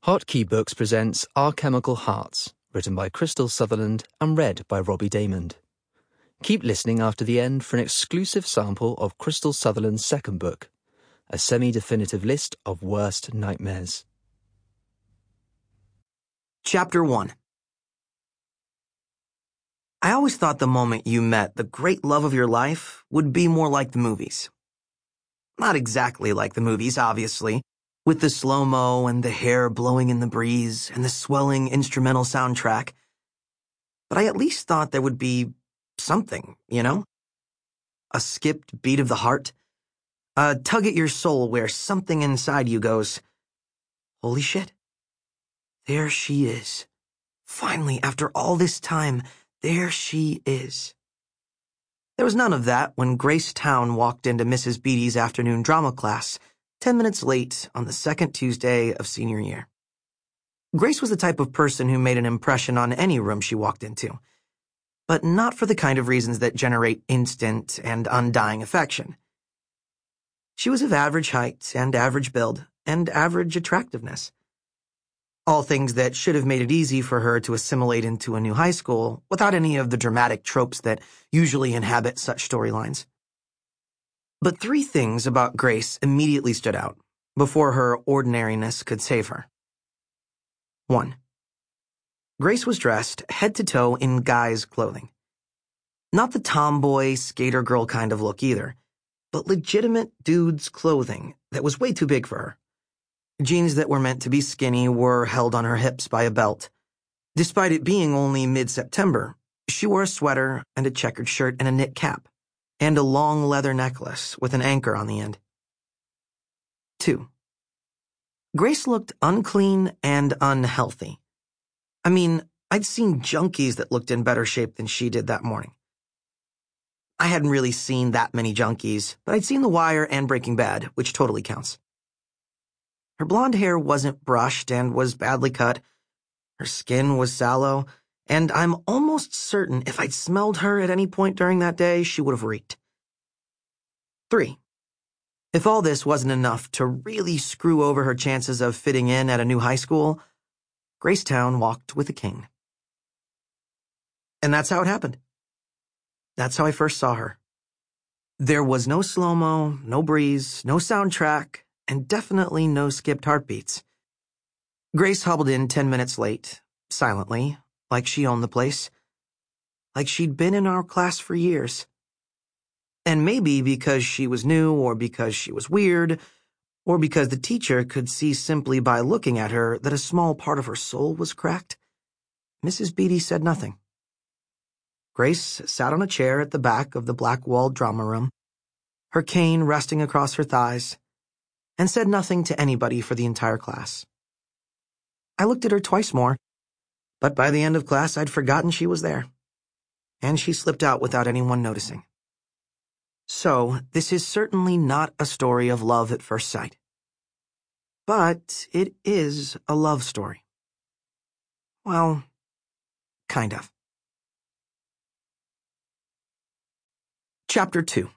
Hotkey Books presents Our Chemical Hearts, written by Crystal Sutherland and read by Robbie Daymond. Keep listening after the end for an exclusive sample of Crystal Sutherland's second book, a semi-definitive list of worst nightmares. Chapter 1. I always thought the moment you met the great love of your life would be more like the movies. Not exactly like the movies, obviously, with the slow-mo and the hair blowing in the breeze and the swelling instrumental soundtrack. But I at least thought there would be something, you know? A skipped beat of the heart. A tug at your soul where something inside you goes, "Holy shit. There she is. Finally, after all this time, there she is." There was none of that when Grace Town walked into Mrs. Beatty's afternoon drama class, 10 minutes late on the second Tuesday of senior year. Grace was the type of person who made an impression on any room she walked into, but not for the kind of reasons that generate instant and undying affection. She was of average height and average build and average attractiveness. All things that should have made it easy for her to assimilate into a new high school without any of the dramatic tropes that usually inhabit such storylines. But three things about Grace immediately stood out before her ordinariness could save her. 1. Grace was dressed head to toe in guys' clothing. Not the tomboy, skater girl kind of look either, but legitimate dude's clothing that was way too big for her. Jeans that were meant to be skinny were held on her hips by a belt. Despite it being only mid-September, she wore a sweater and a checkered shirt and a knit cap, and a long leather necklace with an anchor on the end. 2. Grace looked unclean and unhealthy. I mean, I'd seen junkies that looked in better shape than she did that morning. I hadn't really seen that many junkies, but I'd seen The Wire and Breaking Bad, which totally counts. Her blonde hair wasn't brushed and was badly cut. Her skin was sallow, and I'm almost certain if I'd smelled her at any point during that day, she would have reeked. 3. If all this wasn't enough to really screw over her chances of fitting in at a new high school, Grace Town walked with a king. And that's how it happened. That's how I first saw her. There was no slow-mo, no breeze, no soundtrack, and definitely no skipped heartbeats. Grace hobbled in 10 minutes late, silently, like she owned the place, like she'd been in our class for years. And maybe because she was new, or because she was weird, or because the teacher could see simply by looking at her that a small part of her soul was cracked, Mrs. Beatty said nothing. Grace sat on a chair at the back of the black-walled drama room, her cane resting across her thighs, and said nothing to anybody for the entire class. I looked at her twice more, but by the end of class I'd forgotten she was there, and she slipped out without anyone noticing. So, this is certainly not a story of love at first sight. But it is a love story. Well, kind of. Chapter 2.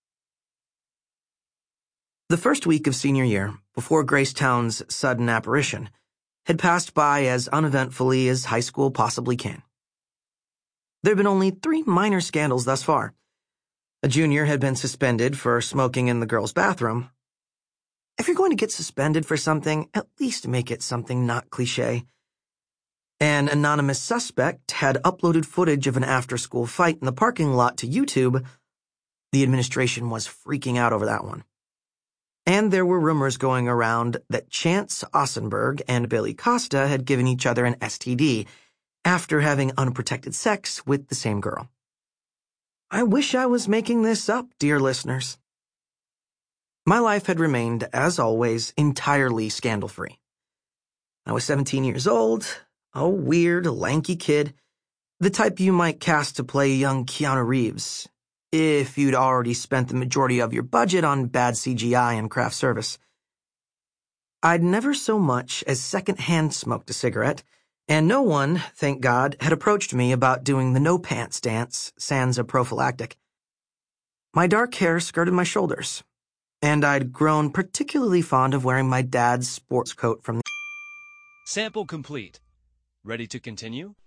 The first week of senior year, before Grace Town's sudden apparition, had passed by as uneventfully as high school possibly can. There had been only 3 minor scandals thus far. A junior had been suspended for smoking in the girls' bathroom. If you're going to get suspended for something, at least make it something not cliché. An anonymous suspect had uploaded footage of an after-school fight in the parking lot to YouTube. The administration was freaking out over that one. And there were rumors going around that Chance Ossenberg and Billy Costa had given each other an STD after having unprotected sex with the same girl. I wish I was making this up, dear listeners. My life had remained, as always, entirely scandal-free. I was 17 years old, a weird, lanky kid, the type you might cast to play young Keanu Reeves, if you'd already spent the majority of your budget on bad CGI and craft service. I'd never so much as second-hand smoked a cigarette, and no one, thank God, had approached me about doing the no-pants dance, sans a prophylactic. My dark hair skirted my shoulders, and I'd grown particularly fond of wearing my dad's sports coat from the Sample complete. Ready to continue?